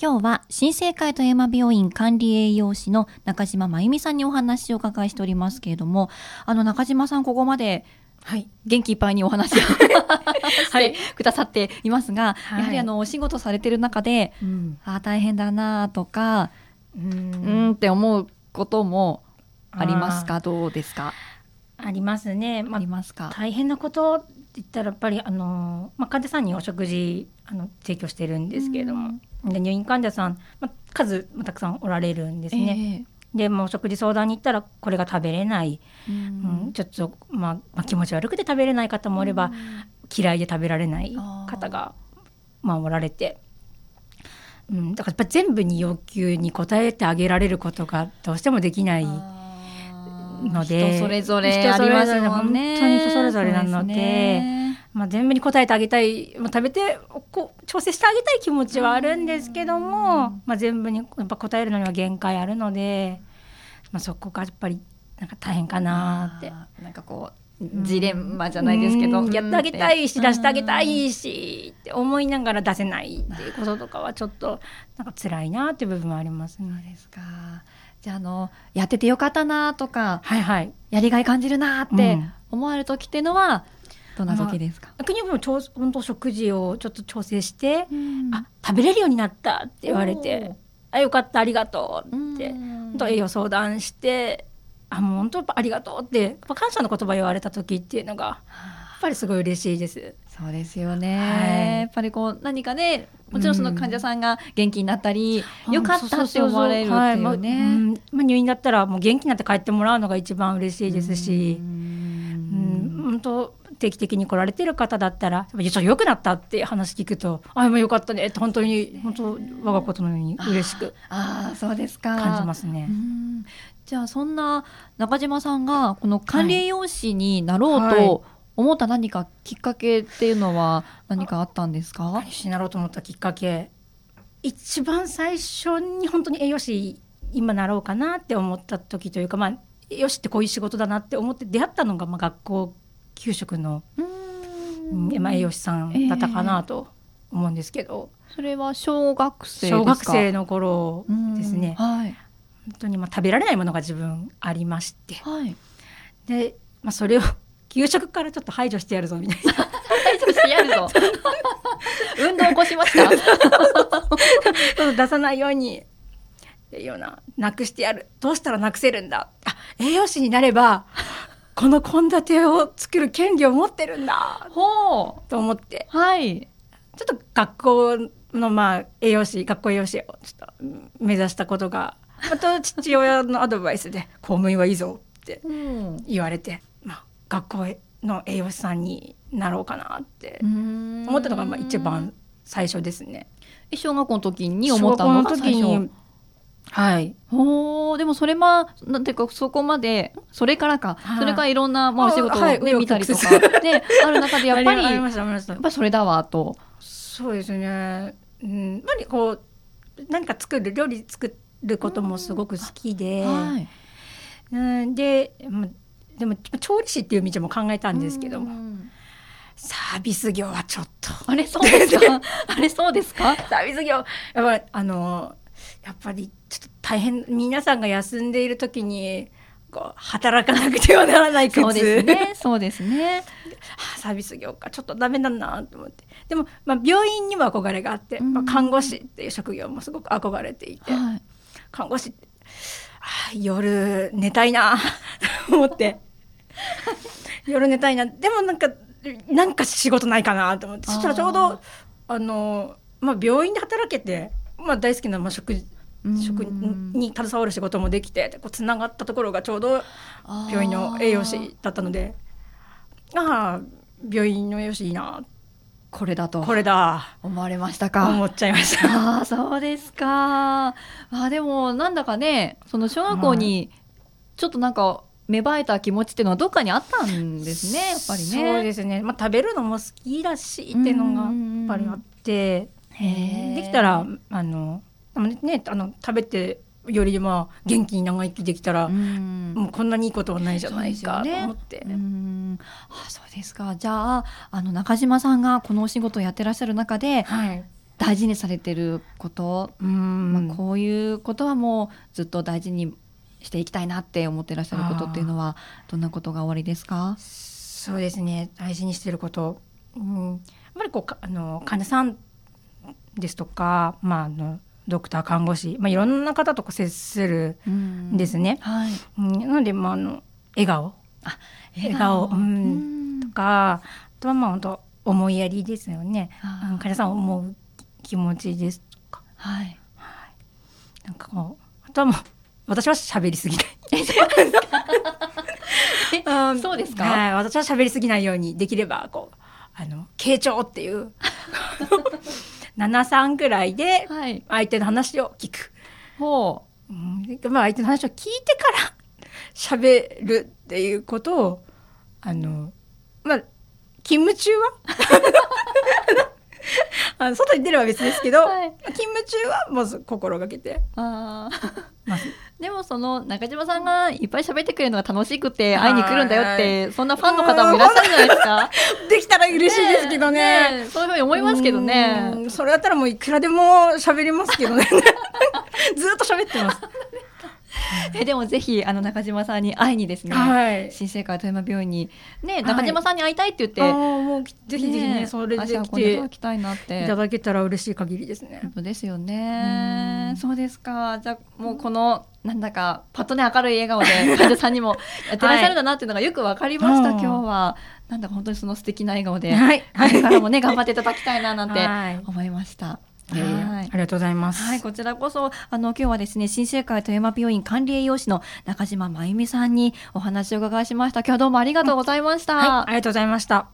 今日は新生会富山病院管理栄養士の中島真由美さんにお話をお伺いしておりますけれども、中島さんここまで元気いっぱいにお話をしてくださっていますが、やはりお仕事されてる中で、大変だなとかって思うこともありますか？どうですか？ ありますね。 ありますか？ 大変なことって言ったらやっぱり患者さんにお食事提供してるんですけれども、で入院患者さん、数たくさんおられるんですね。でもう食事相談に行ったらこれが食べれない、ちょっと、気持ち悪くて食べれない方もおれば、嫌いで食べられない方が、おられて、だからやっぱ全部に要求に応えてあげられることがどうしてもできないので、 人それぞれありますもんね。 本当に人それぞれなので、全部に応えてあげたい、食べて調整してあげたい気持ちはあるんですけども、全部にやっぱ応えるのには限界あるので、そこがやっぱりなんか大変かなって、 なんかこうジレンマじゃないですけど、 やってあげたいし出してあげたいしって思いながら出せないっていうこととかはちょっとなんか辛いなっていう部分もありますね。 そうですか。じゃあやっててよかったなとか、やりがい感じるなって思われる時っていうのはどんな時ですか？ 逆にも本当食事をちょっと調整して、食べれるようになったって言われて、よかったありがとうって栄養相談して、もう本当ありがとうってやっぱ感謝の言葉言われた時っていうのがやっぱりすごい嬉しいです。 そうですよね、やっぱりこう何かね、もちろんその患者さんが元気になったり、よかったって思われるっていうね、 入院だったらもう元気になって帰ってもらうのが一番嬉しいですし、本当定期的に来られてる方だったら良くなったって話聞くと、よかったねって本当我がことのように嬉しくそうですか感じますね。 じゃあそんな中島さんがこの管理栄養士になろうと思った何かきっかけっていうのは何かあったんですか？ 管理士になろうと思ったきっかけ、一番最初に本当に栄養士今なろうかなって思った時というか、栄養士ってこういう仕事だなって思って出会ったのが、学校給食の栄養士さんだったかなと思うんですけど、 それは小学生ですか？ 小学生の頃ですね。 本当に食べられないものが自分ありまして、で、それを給食からちょっと排除してやるぞみたいな排除してやるぞ運動起こしました出さないようにっていうような、なくしてやる、どうしたらなくせるんだ、栄養士になればこの献立を作る権利を持ってるんだと思って、ちょっと学校の栄養士、学校栄養士をちょっと目指したことが、あと父親のアドバイスで公務員はいいぞって言われて、学校の栄養士さんになろうかなって思ったのが一番最初ですね。 小学校の時に思ったのが最初。でもそれなんていうか、そこまでそれからか、それからいろんなお仕事を見たりとかである中でやっぱりそれだわと。 そうですね。やっぱりこう何か料理作ることもすごく好きで、でも調理師っていう道も考えたんですけども、サービス業はちょっとそうですかそうですか？ サービス業やっぱりちょっと大変、皆さんが休んでいる時に働かなくてはならない苦痛。 そうですねサービス業かちょっとダメだなと思って、でも、病院にも憧れがあって、看護師っていう職業もすごく憧れていて、看護師って夜寝たいなと思って夜寝たいな、でもなんか仕事ないかなと思って、そしたらちょうど病院で働けて、大好きな食に携わる仕事もできて、つながったところがちょうど病院の栄養士だったので、病院の栄養士いいな、これだ思われましたか？ 思っちゃいました。 そうですか。でもなんだかね、その小学校にちょっとなんか芽生えた気持ちっていうのはどっかにあったんですね、やっぱりね。 そうですね、食べるのも好きだしっていうのがやっぱりあって、できたら食べてより元気に長生きできたら、もうこんなにいいことはないじゃないかと思って。 そうですか。じゃあ中島さんがこのお仕事をやってらっしゃる中で、 大事にされてること、こういうことはもうずっと大事にしていきたいなって思ってらっしゃることっていうのはどんなことがおありですか？ そうですね、大事にしてること、やっぱり患者さんですとか、ドクター看護師、いろんな方と接するんですね。なので、笑顔とか、あとは本当思いやりですよね。患者さんを思う気持ちですとか、なんかこう、あとはもう私は喋りすぎない。 そうですか？ 私は喋りすぎないようにできれば傾聴っていう7-3くらいで相手の話を聞く。相手の話を聞いてから喋るっていうことを勤務中は外に出れば別ですけど、勤務中はまず心がけてでもその中島さんがいっぱい喋ってくれるのが楽しくて会いに来るんだよってそんなファンの方もいらっしゃるじゃないですか。 できたら嬉しいですけどね。 そういうふうに思いますけどね。 それだったらもういくらでも喋りますけどね。ずっと喋ってます。 でもぜひ中島さんに会いにですね、新生会富山病院にね、中島さんに会いたいって言って、 もうぜひぜひね、それで来ていただけたら嬉しい限りですね。 本当ですよね。そうですか。じゃあもうこのなんだかパッとね明るい笑顔で患者さんにもやってらっしゃるんだなっていうのがよく分かりました。今日はなんだか本当にその素敵な笑顔で、これからもね頑張っていただきたいななんて思いました。 ありがとうございます。 こちらこそ今日はですね、新生会富山病院管理栄養士の中島真由美さんにお話を伺いしました。今日はどうもありがとうございました。 ありがとうございました。